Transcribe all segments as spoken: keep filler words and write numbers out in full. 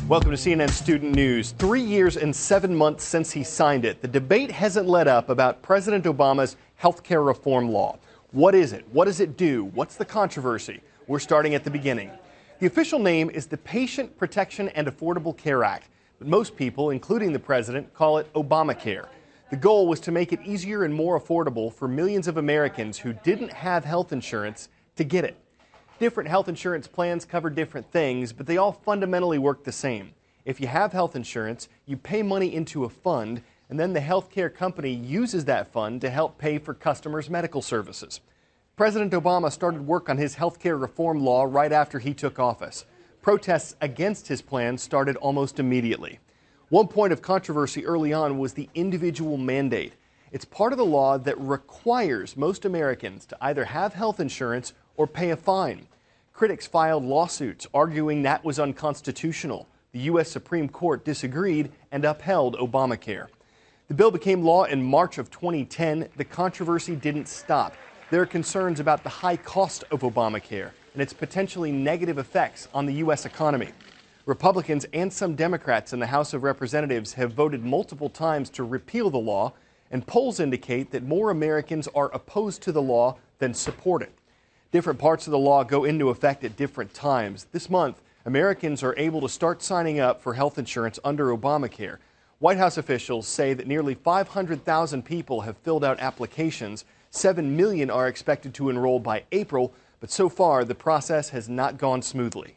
Welcome to C N N Student News. Three years and seven months since he signed it, the debate hasn't let up about President Obama's health care reform law. What is it? What does it do? What's the controversy? We're starting at the beginning. The official name is the Patient Protection and Affordable Care Act, but most people, including the president, call it Obamacare. The goal was to make it easier and more affordable for millions of Americans who didn't have health insurance to get it. Different health insurance plans cover different things, but they all fundamentally work the same. If you have health insurance, you pay money into a fund, and then the health care company uses that fund to help pay for customers' medical services. President Obama started work on his health care reform law right after he took office. Protests against his plan started almost immediately. One point of controversy early on was the individual mandate. It's part of the law that requires most Americans to either have health insurance or pay a fine. Critics filed lawsuits arguing that was unconstitutional. The U S Supreme Court disagreed and upheld Obamacare. The bill became law in March of twenty ten. The controversy didn't stop. There are concerns about the high cost of Obamacare and its potentially negative effects on the U S economy. Republicans and some Democrats in the House of Representatives have voted multiple times to repeal the law, and polls indicate that more Americans are opposed to the law than support it. Different parts of the law go into effect at different times. This month, Americans are able to start signing up for health insurance under Obamacare. White House officials say that nearly five hundred thousand people have filled out applications. Seven million are expected to enroll by April, but so far the process has not gone smoothly.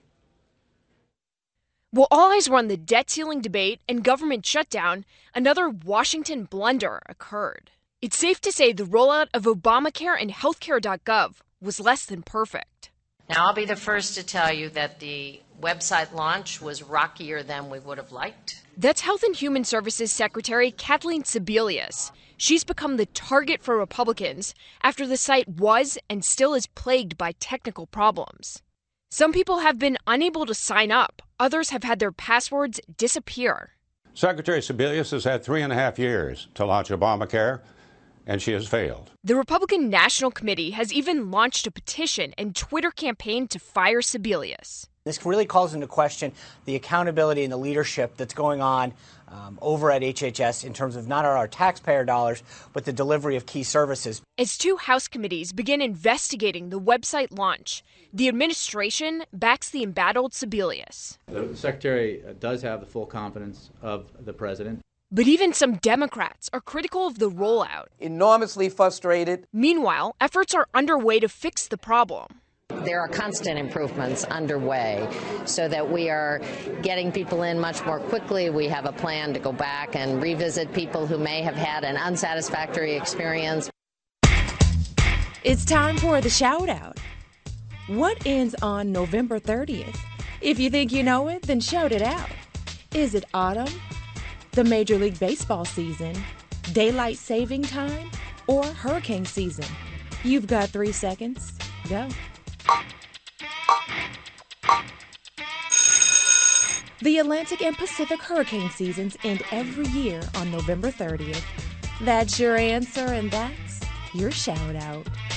While all eyes were on the debt ceiling debate and government shutdown, another Washington blunder occurred. It's safe to say the rollout of Obamacare and healthcare dot gov was less than perfect. Now, I'll be the first to tell you that the website launch was rockier than we would have liked. That's Health and Human Services Secretary Kathleen Sebelius. She's become the target for Republicans after the site was and still is plagued by technical problems. Some people have been unable to sign up. Others have had their passwords disappear. Secretary Sebelius has had three and a half years to launch Obamacare, and she has failed. The Republican National Committee has even launched a petition and Twitter campaign to fire Sebelius. This really calls into question the accountability and the leadership that's going on um, over at H H S in terms of not our taxpayer dollars, but the delivery of key services. As two House committees begin investigating the website launch, the administration backs the embattled Sebelius. The Secretary does have the full confidence of the President. But even some Democrats are critical of the rollout. Enormously frustrated. Meanwhile, efforts are underway to fix the problem. There are constant improvements underway so that we are getting people in much more quickly. We have a plan to go back and revisit people who may have had an unsatisfactory experience. It's time for the shout out. What ends on November thirtieth? If you think you know it, then shout it out. Is it autumn, the Major League Baseball season, daylight saving time, or hurricane season? You've got three seconds. Go. The Atlantic and Pacific hurricane seasons end every year on November thirtieth. That's your answer, and that's your shout out.